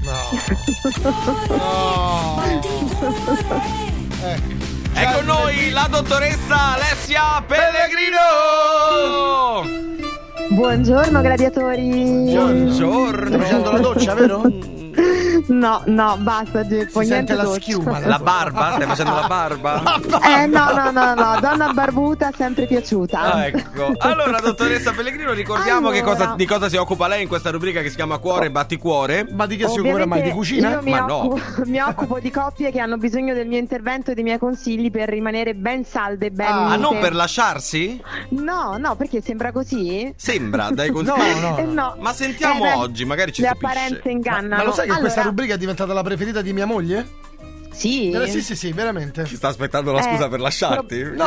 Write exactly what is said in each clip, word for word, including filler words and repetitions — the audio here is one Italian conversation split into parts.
No. No. Ecco. È con noi la dottoressa Alessia Pellegrino. Buongiorno gladiatori. Buongiorno. Stai facendo la doccia, vero? No, no, basta Geppo, Si niente sente la doccia. schiuma. La barba? Stai facendo la barba? Eh no, no, no, no, donna barbuta sempre piaciuta. Ah, ecco. Allora, dottoressa Pellegrino, ricordiamo Allora. che cosa, di cosa si occupa lei in questa rubrica che si chiama Cuore e Batticuore. Ma di che si occuperà mai? Di cucina? Io mi, Ma no. occupo, mi occupo di coppie che hanno bisogno del mio intervento e dei miei consigli per rimanere ben salde e ben Ah, Ah, unite. non per lasciarsi? No, no, perché sembra così? Sembra, dai consigli. No, no. Eh, no. Ma sentiamo Eh, beh, oggi, magari ci le stupisce. apparenze ingannano. Ma lo sai che allora, questa rubrica è diventata la preferita di mia moglie? Sì. Eh, sì, sì, sì, veramente. Ci sta aspettando la scusa Eh, per lasciarti? No.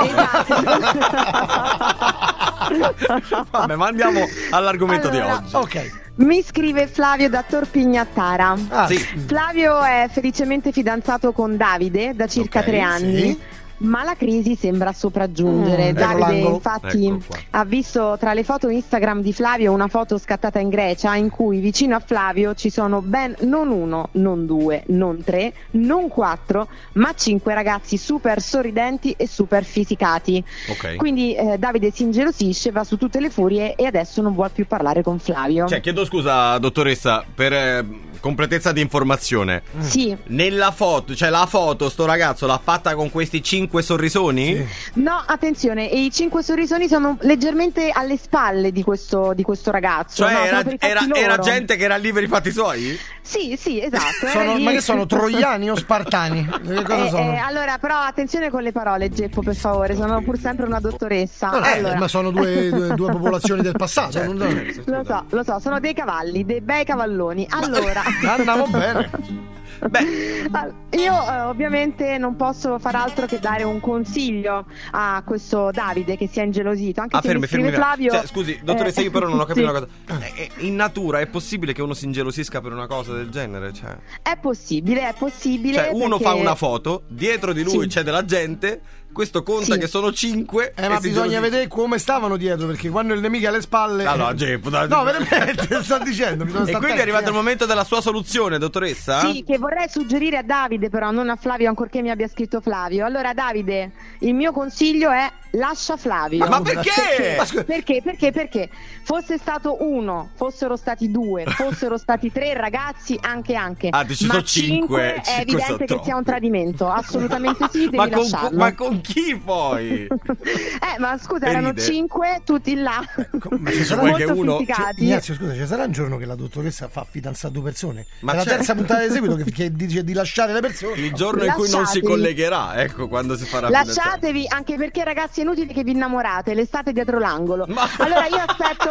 Esatto. Vabbè, ma andiamo all'argomento Allora, di oggi. Ok. Mi scrive Flavio da Torpignattara. Ah, Sì. Flavio è felicemente fidanzato con Davide da circa Ok, tre anni. sì. Ma la crisi sembra sopraggiungere. Mm, ecco Davide l'angolo. infatti Ecco qua. ha visto tra le foto Instagram di Flavio una foto scattata in Grecia in cui vicino a Flavio ci sono ben non uno, non due, non tre, non quattro, ma cinque ragazzi super sorridenti e super fisicati. Ok. Quindi eh, Davide si ingelosisce, va su tutte le furie e adesso non vuole più parlare con Flavio. Cioè, chiedo scusa, dottoressa, per eh, completezza di informazione. Sì. Nella foto, cioè la foto, sto ragazzo l'ha fatta con questi cinque sorrisoni? Sì. No, attenzione, e i cinque sorrisoni sono leggermente alle spalle di questo, di questo ragazzo. Cioè, no, sono era, per i fatti era, loro. era gente che era lì per i fatti suoi? Sì, sì, esatto. era Sono, lì. ma che sono, troiani o spartani? Che cosa Eh, sono? eh, allora, però attenzione con le parole, Geppo, per favore, sono pur sempre una dottoressa. No, no, eh, allora, ma sono due, due, due popolazioni del passato. non so. lo so, lo so, sono dei cavalli, dei bei cavalloni. Allora, Andiamo bene. Beh, All- Io eh, ovviamente non posso far altro che dare un consiglio a questo Davide che si è ingelosito, anche ah, se fermi, mi scrive fermi. Flavio. Cioè, scusi, dottoressa, eh, io però non ho capito sì. una cosa. Eh, eh, in natura è possibile che uno si ingelosisca per una cosa del genere? Cioè, È possibile, è possibile. cioè uno perché- fa una foto, dietro di lui Sì. c'è della gente, questo conta Sì. che sono cinque. Eh, ma e si bisogna ingelosisce. vedere come stavano dietro, perché quando il nemico è alle spalle. No, no, Geppo, dai. No, veramente, sto dicendo. bisogna E stare quindi è arrivato il attenti, momento della sua soluzione, dottoressa? Sì, che vorrei suggerire a Davide, però non a Flavio, ancorché mi abbia scritto Flavio. Allora, Davide, il mio consiglio è lascia Flavio. Ma, ma perché? Ma scusa- Perché? Perché? Perché fosse stato uno, fossero stati due, fossero stati tre ragazzi, anche anche. Ah, dici ma sono cinque, è cinque sono evidente che troppi. sia un tradimento, assolutamente sì, devi ma, con, lasciarlo. ma con chi poi? eh, ma scusa, E erano ride. cinque, tutti là. Ma ci sarà Vuoi che molto uno- fisicati. Ignazio, scusa, ci sarà un giorno che la dottoressa fa fidanzare due persone? Ma è la c'è- terza puntata di seguito che, che dice di lasciare le persone. Il giorno in cui non si Lasciatevi. collegherà, ecco quando si farà fidanzare. Lasciatevi, anche perché ragazzi è inutile che vi innamorate, l'estate è dietro l'angolo. Ma- Allora io aspetto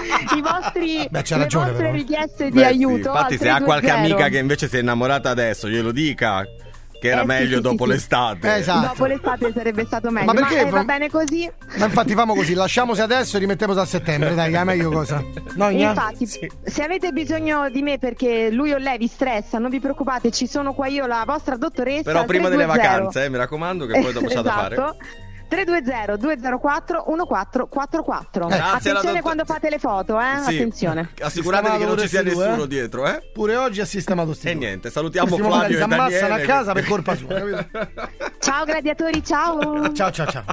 i vostri Beh, c'ha le ragione, vostre però. richieste di Beh, sì, aiuto. infatti al se ha qualche tre due zero. amica che invece si è innamorata adesso, glielo dica che era Eh, sì, meglio sì, dopo sì, sì. l'estate. Esatto. Dopo l'estate sarebbe stato meglio. Ma perché eh, va fa- bene così? Ma infatti famo così, lasciamosi adesso e rimettiamosi a settembre, dai, che è meglio cosa. No, Igna? Infatti, se avete bisogno di me perché lui o lei vi stressa, non vi preoccupate, ci sono qua io, la vostra dottoressa. Però al prima tre delle due zero. vacanze, eh, mi raccomando, che poi dopo c'ha da fare. Esatto. tre due zero due zero quattro uno quattro quattro quattro. Grazie alla Attenzione dott- quando fate le foto, eh? Sì. Attenzione. Assicuratevi che non ci sia Sistemato pure nessuno sti due, eh? dietro, eh? Pure oggi ha sistemato sti E due. niente, salutiamo Questi Flavio si e ammazzano Daniele. a casa per colpa sua, capito? Ciao gladiatori, ciao. Ciao, ciao, ciao.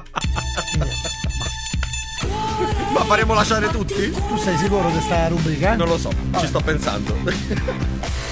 Ma faremo lasciare tutti? Tu sei sicuro di sta rubrica? Eh? Non lo so, ci sto pensando.